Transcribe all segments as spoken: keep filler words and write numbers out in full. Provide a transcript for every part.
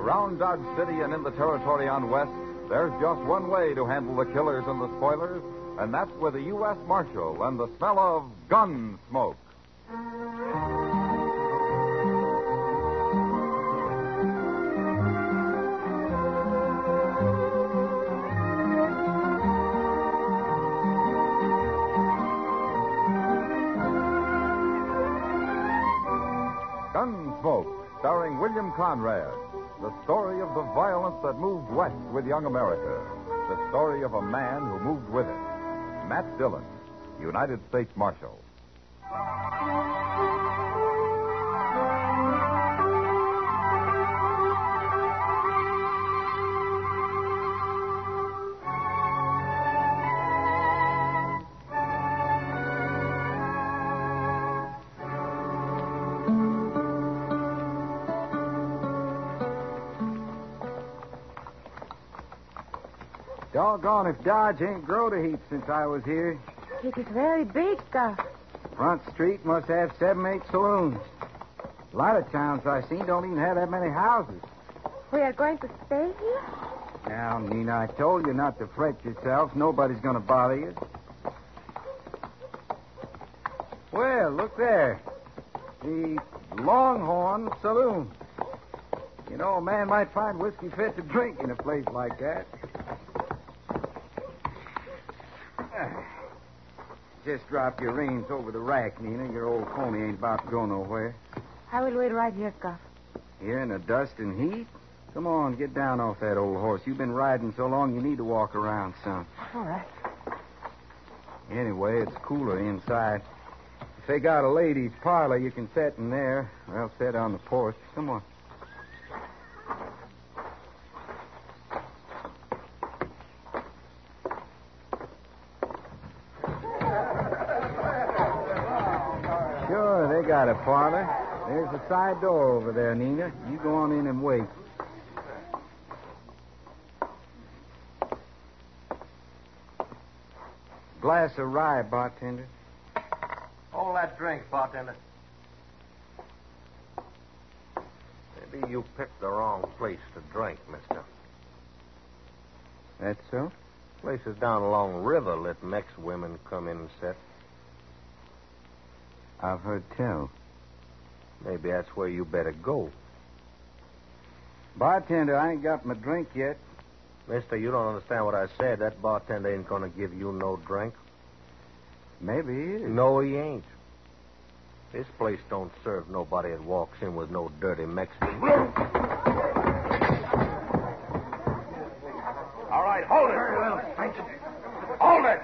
Around Dodge City and in the territory on West, there's just one way to handle the killers and the spoilers, and that's with a U S Marshal and the smell of gun smoke. Gunsmoke, starring William Conrad. The story of the violence that moved west with young America. The story of a man who moved with it. Matt Dillon, United States Marshal. Doggone if Dodge ain't growed a heap since I was here. It is very big, Gus. Front Street must have seven, eight saloons. A lot of towns I've seen don't even have that many houses. We are going to stay here? Now, Nina, I told you not to fret yourself. Nobody's going to bother you. Well, look there. The Longhorn Saloon. You know, a man might find whiskey fit to drink in a place like that. Just drop your reins over the rack, Nina. Your old pony ain't about to go nowhere. I will wait right here, Gus. Here in the dust and heat? Come on, get down off that old horse. You've been riding so long you need to walk around some. All right. Anyway, it's cooler inside. If they got a ladies' parlor, you can sit in there. Well, sit on the porch. Come on. Sure, they got a parlor. There's a side door over there, Nina. You go on in and wait. Glass of rye, bartender. Hold that drink, bartender. Maybe you picked the wrong place to drink, mister. That's so? Places down along the river let Mex women come in and sit. I've heard tell. Maybe that's where you better go. Bartender, I ain't got my drink yet. Mister, you don't understand what I said. That bartender ain't going to give you no drink. Maybe he is. No, he ain't. This place don't serve nobody that walks in with no dirty Mexican. All right, hold it. Very well, thank you. Hold it.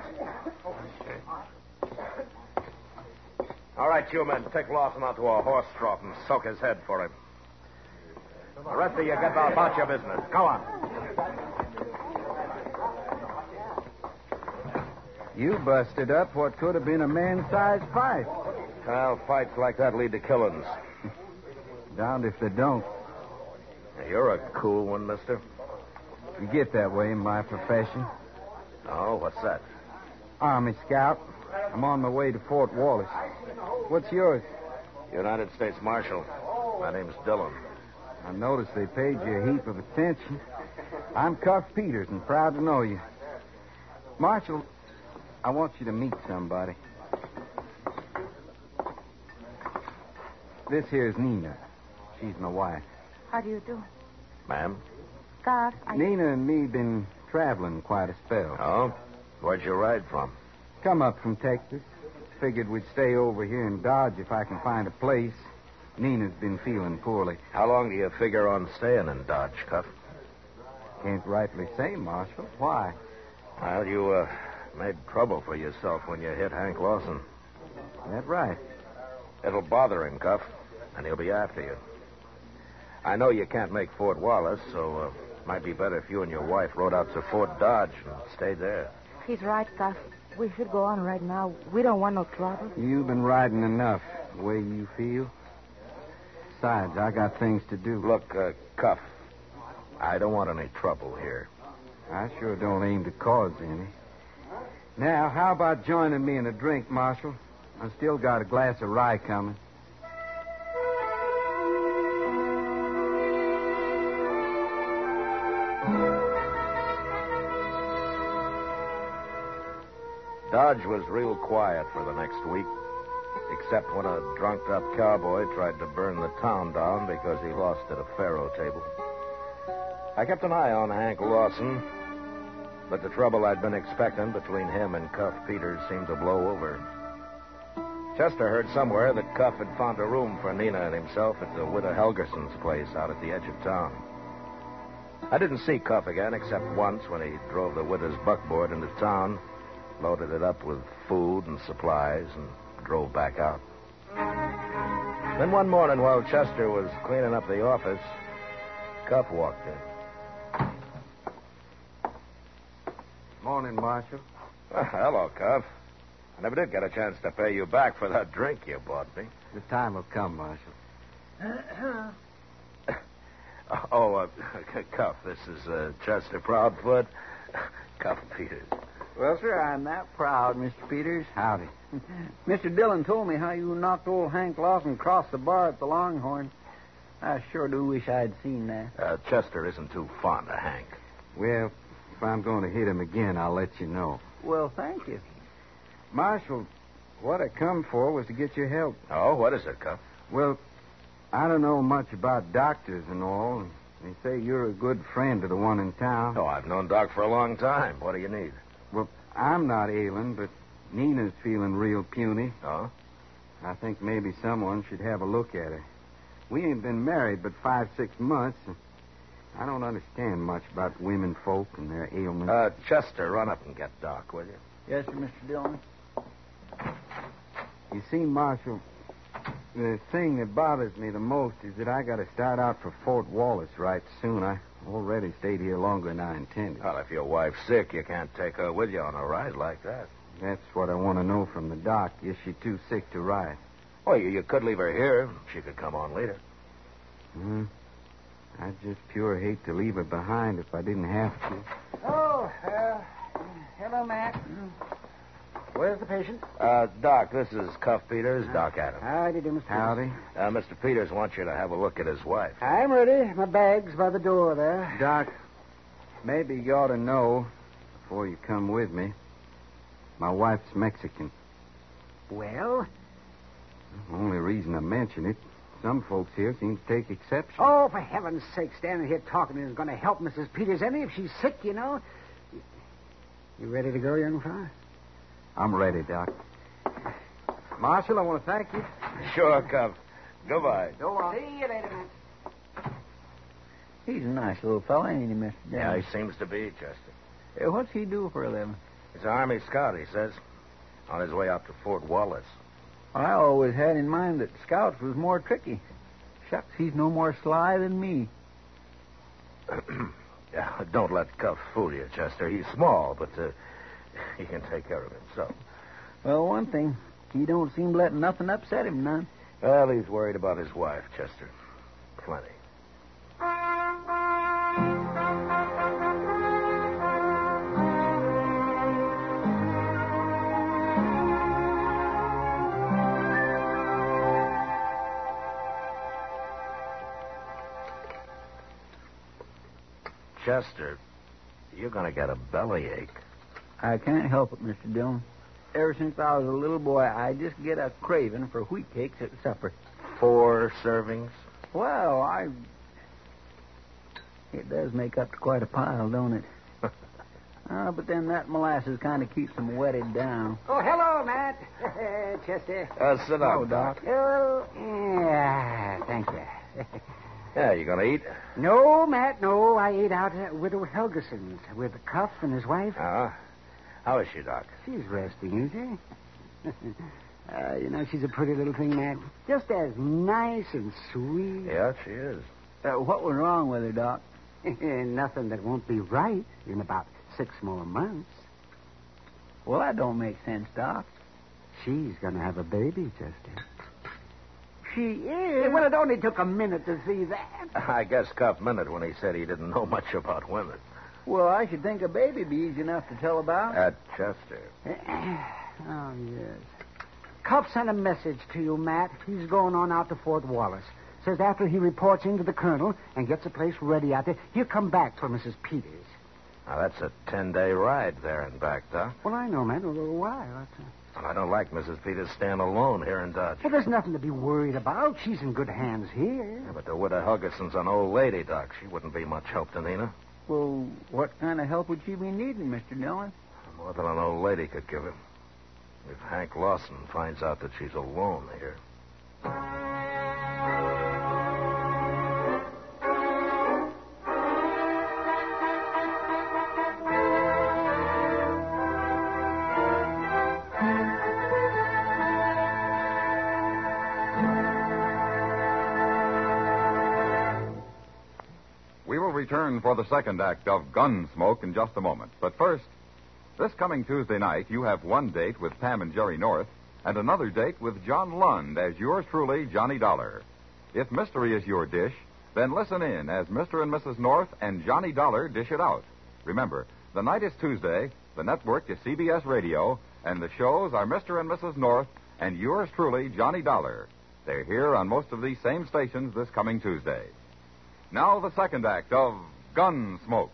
All right, you men, take Lawson out to a horse trough and soak his head for him. The rest of you get about your business. Go on. You busted up what could have been a man-sized fight. Well, fights like that lead to killings. Darned if they don't. You're a cool one, mister. You get that way in my profession. Oh, what's that? Army scout. I'm on my way to Fort Wallace. What's yours? United States Marshal. My name's Dillon. I noticed they paid you a heap of attention. I'm Cuff Peters and proud to know you. Marshal, I want you to meet somebody. This here's Nina. She's my wife. How do you do? Ma'am? Gus, I... Nina and me been traveling quite a spell. Oh? Where'd you ride from? Come up from Texas. Figured we'd stay over here in Dodge if I can find a place. Nina's been feeling poorly. How long do you figure on staying in Dodge, Cuff? Can't rightly say, Marshal. Why? Well, you, uh, made trouble for yourself when you hit Hank Lawson. That right. It'll bother him, Cuff, and he'll be after you. I know you can't make Fort Wallace, so uh, it might be better if you and your wife rode out to Fort Dodge and stayed there. He's right, Gus. We should go on right now. We don't want no trouble. You've been riding enough, the way you feel. Besides, I got things to do. Look, uh, Cuff, I don't want any trouble here. I sure don't aim to cause any. Now, how about joining me in a drink, Marshal? I still got a glass of rye coming. Dodge was real quiet for the next week, except when a drunk-up cowboy tried to burn the town down because he lost at a faro table. I kept an eye on Hank Lawson, but the trouble I'd been expecting between him and Cuff Peters seemed to blow over. Chester heard somewhere that Cuff had found a room for Nina and himself at the widow Helgerson's place out at the edge of town. I didn't see Cuff again except once when he drove the widow's buckboard into town, loaded it up with food and supplies, and drove back out. Then one morning while Chester was cleaning up the office, Cuff walked in. Morning, Marshal. Well, hello, Cuff. I never did get a chance to pay you back for that drink you bought me. The time will come, Marshal. oh, uh, Cuff, this is uh, Chester Proudfoot. Cuff Peters. Well, sir, I'm that proud, Mister Peters. Howdy. Mister Dillon told me how you knocked old Hank Lawson across the bar at the Longhorn. I sure do wish I'd seen that. Uh, Chester isn't too fond of Hank. Well, if I'm going to hit him again, I'll let you know. Well, thank you. Marshal, what I come for was to get your help. Oh, what is it, Cuff? Well, I don't know much about doctors and all. They say you're a good friend to the one in town. Oh, I've known Doc for a long time. What do you need? Well, I'm not ailing, but Nina's feeling real puny. Oh? I think maybe someone should have a look at her. We ain't been married but five, six months. And I don't understand much about women folk and their ailments. Uh, Chester, run up and get Doc, will you? Yes, sir, Mister Dillon. You see, Marshal, the thing that bothers me the most is that I got to start out for Fort Wallace right soon. I already stayed here longer than I intended. Well, if your wife's sick, you can't take her with you on a ride like that. That's what I want to know from the doc. Is she too sick to ride? Well, you, you could leave her here. She could come on later. Hmm. I just pure hate to leave her behind if I didn't have to. Oh, uh, hello, Matt. Where's the patient? Uh, Doc, this is Cuff Peters, Doc Adams. Howdy, do, Mister Howdy. Uh, Mister Peters wants you to have a look at his wife. I'm ready. My bag's by the door there. Doc, maybe you ought to know before you come with me. My wife's Mexican. Well? The only reason I mention it, some folks here seem to take exception. Oh, for heaven's sake, standing here talking isn't going to help Missus Peters any if she's sick, you know. You ready to go, young fella? I'm ready, Doc. Marshal, I want to thank you. Sure, Cuff. Goodbye. Go on. See you later, man. He's a nice little fellow, ain't he, Mister Dillon? Yeah, he seems to be, Chester. Uh, what's he do for a living? He's an Army scout, he says. On his way out to Fort Wallace. I always had in mind that scouts was more tricky. Shucks, he's no more sly than me. Yeah, don't let Cuff fool you, Chester. He's small, but uh, he can take care of himself. Well, one thing, he don't seem to let nothing upset him none. Well, he's worried about his wife, Chester. Plenty. Chester, you're going to get a bellyache. I can't help it, Mister Dillon. Ever since I was a little boy, I just get a craving for wheat cakes at supper. Four servings? Well, I... It does make up to quite a pile, don't it? uh, but then that molasses kind of keeps them wetted down. Oh, hello, Matt. Chester. Uh, sit down, Oh, Doc. Oh, yeah, thank you. Yeah, you going to eat? No, Matt, no. I ate out at Widow Helgerson's with Cuff and his wife. Uh, how is she, Doc? She's resting, isn't she? uh, you know, she's a pretty little thing, Matt. Just as nice and sweet. Yeah, she is. Uh, what was wrong with her, Doc? Nothing that won't be right in about six more months. Well, that don't make sense, Doc. She's going to have a baby, Chester. She is? Well, it only took a minute to see that. I guess Cuff meant it when he said he didn't know much about women. Well, I should think a baby be easy enough to tell about. At Chester. Oh, yes. Cuff sent a message to you, Matt. He's going on out to Fort Wallace. Says after he reports into the colonel and gets a place ready out there, he'll come back for Missus Peters. Now, that's a ten-day ride there and back, Doc. Well, I know, man. Well, why? What's, uh... And I don't like Missus Peters staying alone here in Dodge. Well, there's nothing to be worried about. She's in good hands here. Yeah, but the widow Hugerson's an old lady, Doc. She wouldn't be much help to Nina. Well, what kind of help would she be needing, Mister Dillon? More than an old lady could give him. If Hank Lawson finds out that she's alone here. We will return for the second act of Gunsmoke in just a moment. But first, this coming Tuesday night, you have one date with Pam and Jerry North and another date with John Lund as yours truly, Johnny Dollar. If mystery is your dish, then listen in as Mister and Missus North and Johnny Dollar dish it out. Remember, the night is Tuesday, the network is C B S Radio, and the shows are Mister and Missus North and yours truly, Johnny Dollar. They're here on most of these same stations this coming Tuesday. Now the second act of Gunsmoke.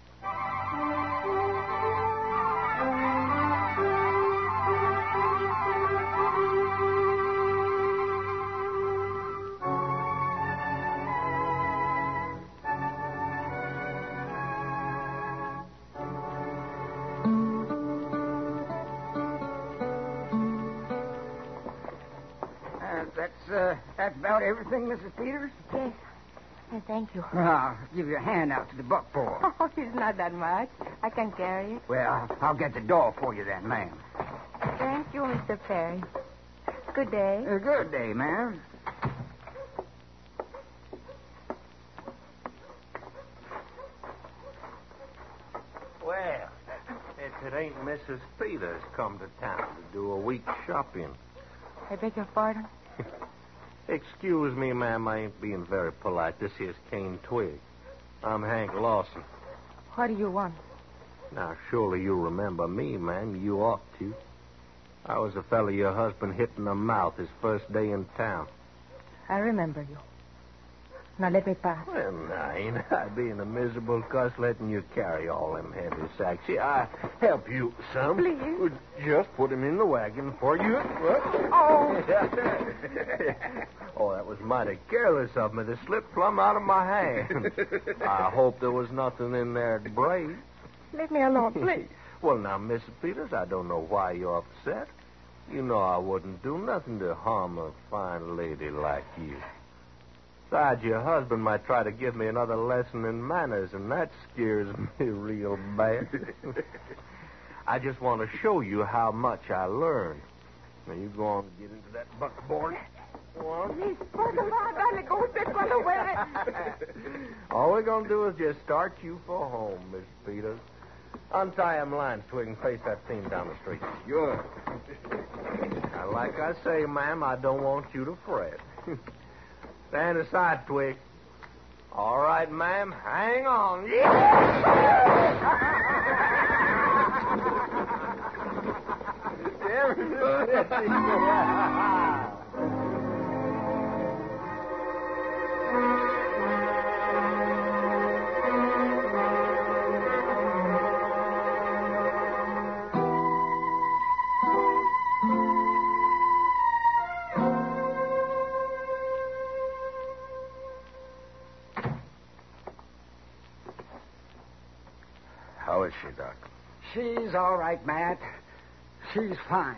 Uh, that's, uh, that's about everything, Missus Peters? Yes. And thank you. Well, I'll give you a hand out to the buckboard. Oh, it's not that much. I can carry it. Well, I'll get the door for you then, ma'am. Thank you, Mister Perry. Good day. Uh, good day, ma'am. Well, if it ain't Missus Peters come to town to do a week's shopping. I beg your pardon? Excuse me, ma'am, I ain't being very polite. This here's Kane Twig. I'm Hank Lawson. What do you want? Now, surely you remember me, ma'am. You ought to. I was the fella your husband hit in the mouth his first day in town. I remember you. Now let me pass. Well, now, ain't I being a miserable cuss letting you carry all them heavy sacks? See, I help you some. Please. Just put him in the wagon for you. Oh. Oh, that was mighty careless of me to slip plumb out of my hand. I hope there was nothing in there to break. Leave me alone, please. Well, now, Missus Peters, I don't know why you're upset. You know I wouldn't do nothing to harm a fine lady like you. Besides, your husband might try to give me another lesson in manners, and that scares me real bad. I just want to show you how much I learned. Now, you go on and get into that buckboard. Go on. All we're going to do is just start you for home, Miss Peters. Untie them lines so we can face that team down the street. Sure. Now, like I say, ma'am, I don't want you to fret. Stand aside, Twig. All right, ma'am. Hang on. How is she, Doc? She's all right, Matt. She's fine.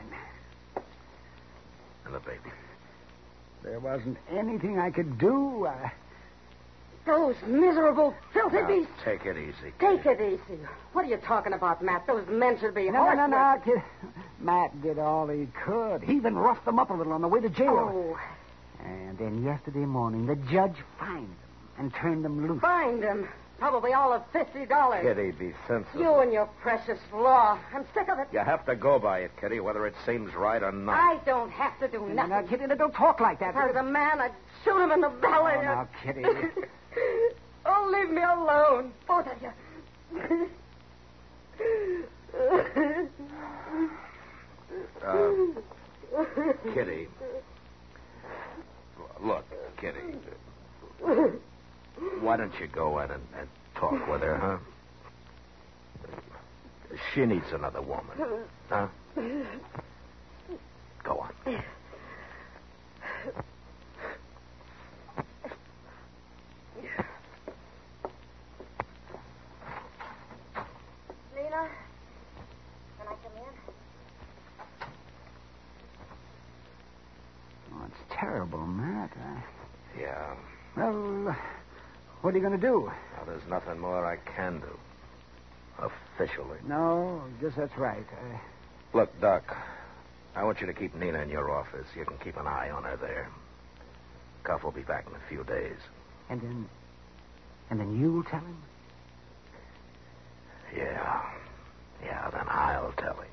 And the baby? There wasn't anything I could do. I... Those miserable, filthy Now, beasts. take it easy. Take it easy. What are you talking about, Matt? Those men should be No, no, no, horsemen. no, kid. Matt did all he could. He even roughed them up a little on the way to jail. Oh, And then yesterday morning, the judge fined them and turned them loose. find them. Probably all of fifty dollars. Kitty, be sensible. You and your precious law. I'm sick of it. You have to go by it, Kitty, whether it seems right or not. I don't have to do Now, nothing. now, Kitty, now, don't talk like that. If I was a man, I'd shoot him in the belly. Oh, now, Kitty. Oh, leave me alone, both of you. Uh, Kitty. Look, Kitty. Why don't you go in and, and talk with her, huh? She needs another woman. Huh? Go on. Lena, can I come in? Oh, it's terrible, Matt. I... Yeah. Well, what are you going to do? Well, there's nothing more I can do. Officially. No, I guess that's right. I... Look, Doc, I want you to keep Nina in your office. You can keep an eye on her there. Cuff will be back in a few days. And then... And then you'll tell him? Yeah. Yeah, then I'll tell him.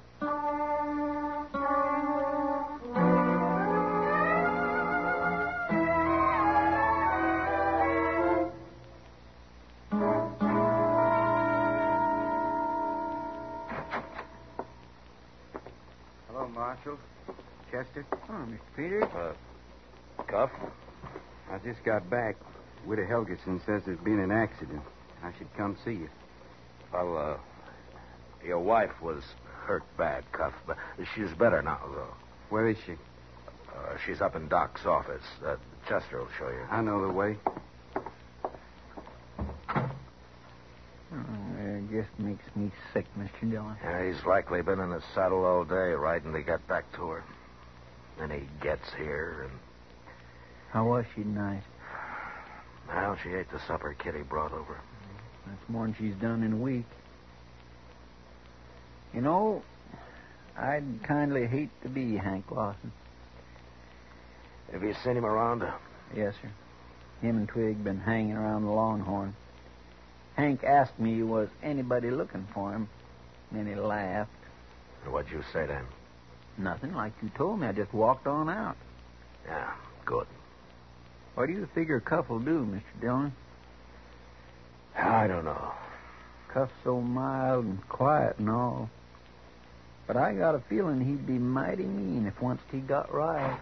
Hello, Marshal. Chester? Oh, Mister Peters. Uh, Cuff? I just got back. Widow Helgeson says there's been an accident. I should come see you. Well, uh, your wife was hurt bad, Cuff, but she's better now, though. Where is she? Uh, she's up in Doc's office. Uh, Chester will show you. I know the way. Oh, it just makes me sick, Mister Dillon. Yeah, he's likely been in his saddle all day, riding to get back to her. Then he gets here, and... How was she tonight? Well, she ate the supper Kitty brought over. That's more than she's done in a week. You know, I'd kindly hate to be Hank Lawson. Have you seen him around? Yes, sir. Him and Twig been hanging around the Longhorn. Hank asked me was anybody looking for him. Then he laughed. What'd you say to him? Nothing, like you told me. I just walked on out. Yeah, good. What do you figure Cuff will do, Mister Dillon? I don't know. Cuff's so mild and quiet and all. But I got a feeling he'd be mighty mean if once he got right.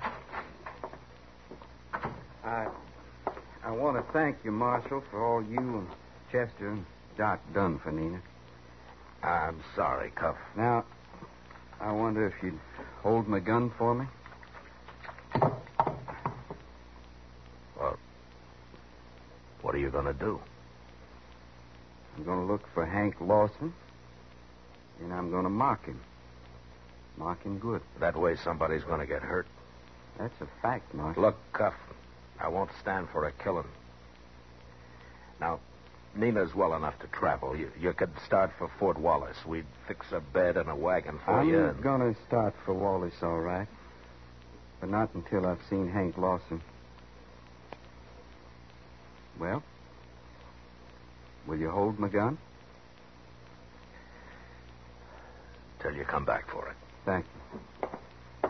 I I want to thank you, Marshal, for all you and Chester and Doc done for Nina. I'm sorry, Cuff. Now, I wonder if you'd hold my gun for me? Well, what are you going to do? I'm going to look for Hank Lawson, and I'm going to mark him. Mark him good. That way somebody's going to get hurt. That's a fact, Marshal. Look, Cuff, I won't stand for a killing. Now, Nina's well enough to travel. You, you could start for Fort Wallace. We'd fix a bed and a wagon for I'm you. and- going to start for Wallace, all right. But not until I've seen Hank Lawson. Well, will you hold my gun? Till you come back for it. Thank you.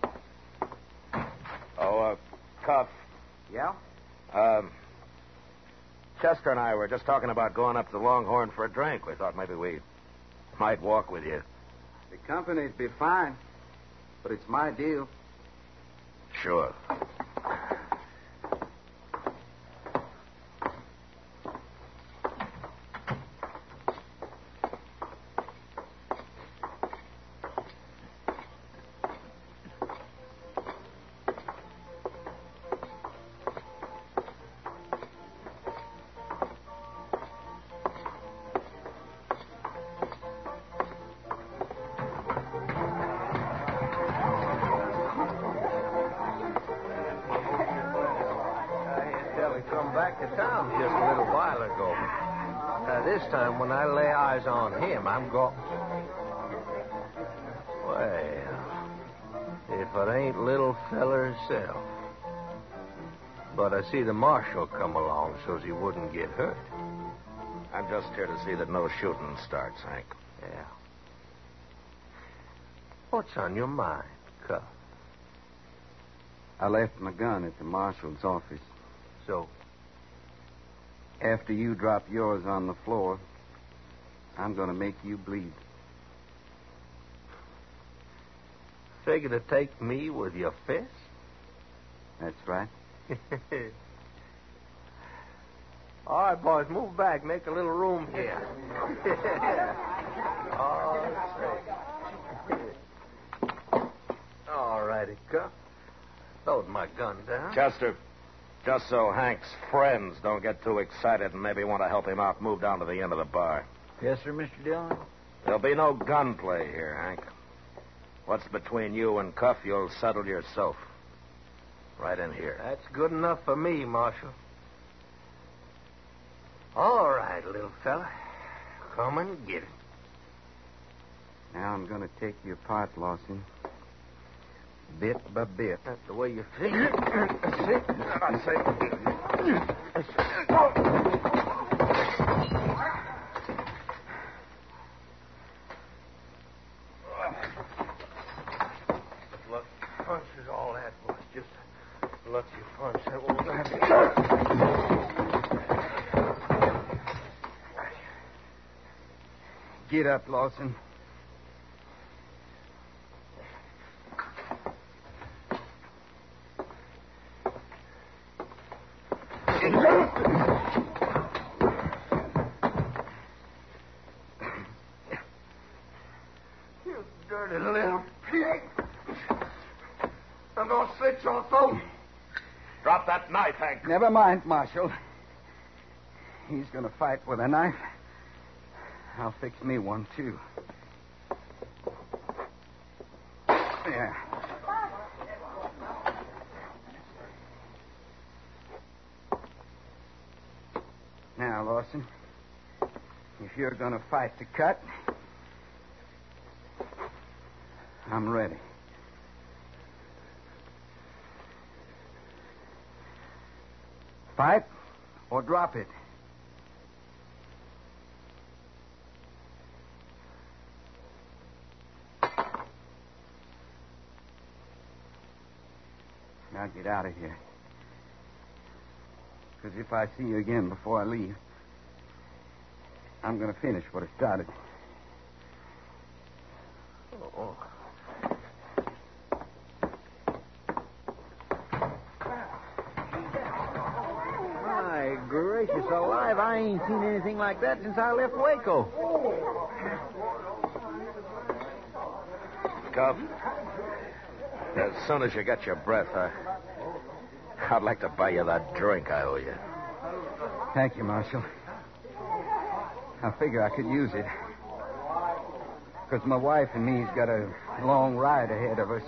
Oh, uh, Cuff. Yeah? Um, Chester and I were just talking about going up to the Longhorn for a drink. We thought maybe we might walk with you. The company'd be fine, but it's my deal. Sure. Come back to town just a little while ago. Now, this time, when I lay eyes on him, I'm going... Well, if it ain't little feller himself. But I see the marshal come along so's he wouldn't get hurt. I'm just here to see that no shooting starts, Hank. Yeah. What's on your mind, Cuff? I left my gun at the marshal's office. So, After you drop yours on the floor, I'm going to make you bleed. figure to take me with your fist? That's right. All right, boys, move back. Make a little room here. All right. All righty, Cuff. Load my gun down. Chester, just so Hank's friends don't get too excited and maybe want to help him out, move down to the end of the bar. Yes, sir, Mister Dillon? There'll be no gunplay here, Hank. What's between you and Cuff, you'll settle yourself. Right in here. That's good enough for me, Marshal. All right, little fella. Come and get it. Now I'm going to take you apart, Lawson. Bit by bit. That's the way you think. That's it. I say. Lucky punch is all that was. Just a lucky punch. That won't happen. Get up, Lawson. You dirty little pig. I'm going to slit your throat. Drop that knife, Hank. Never mind, Marshal. He's going to fight with a knife. I'll fix me one, too. Yeah. Now, Lawson, if you're going to fight to cut, I'm ready. Fight or drop it. Now get out of here. Because if I see you again before I leave, I'm going to finish what I started. Oh. My gracious alive, I ain't seen anything like that since I left Waco. Cuff, as soon as you get your breath, I, I'd like to buy you that drink I owe you. Thank you, Marshal. I figure I could use it. Because my wife and me's got a long ride ahead of us.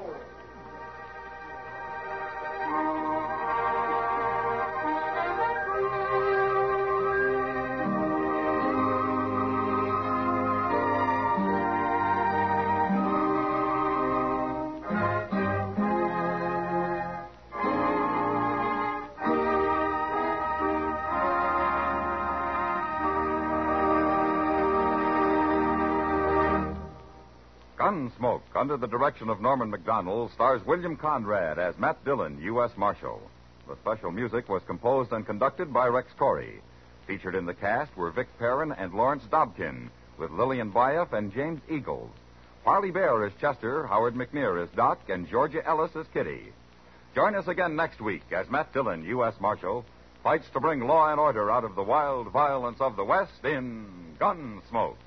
Gunsmoke, under the direction of Norman Macdonald, stars William Conrad as Matt Dillon, U S Marshal. The special music was composed and conducted by Rex Corey. Featured in the cast were Vic Perrin and Lawrence Dobkin, with Lillian Bayef and James Eagles. Parley Bear as Chester, Howard McNear as Doc, and Georgia Ellis as Kitty. Join us again next week as Matt Dillon, U S Marshal, fights to bring law and order out of the wild violence of the West in Gunsmoke.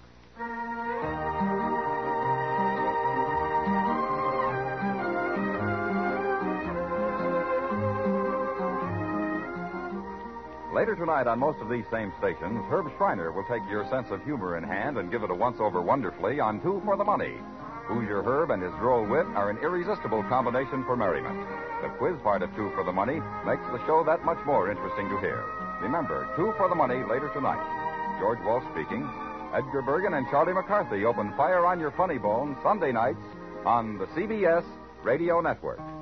Later tonight on most of these same stations, Herb Schreiner will take your sense of humor in hand and give it a once-over wonderfully on Two for the Money. Hoosier Herb and his droll wit are an irresistible combination for merriment. The quiz part of Two for the Money makes the show that much more interesting to hear. Remember, Two for the Money later tonight. George Walsh speaking. Edgar Bergen and Charlie McCarthy open Fire on Your Funny Bone Sunday nights on the C B S Radio Network.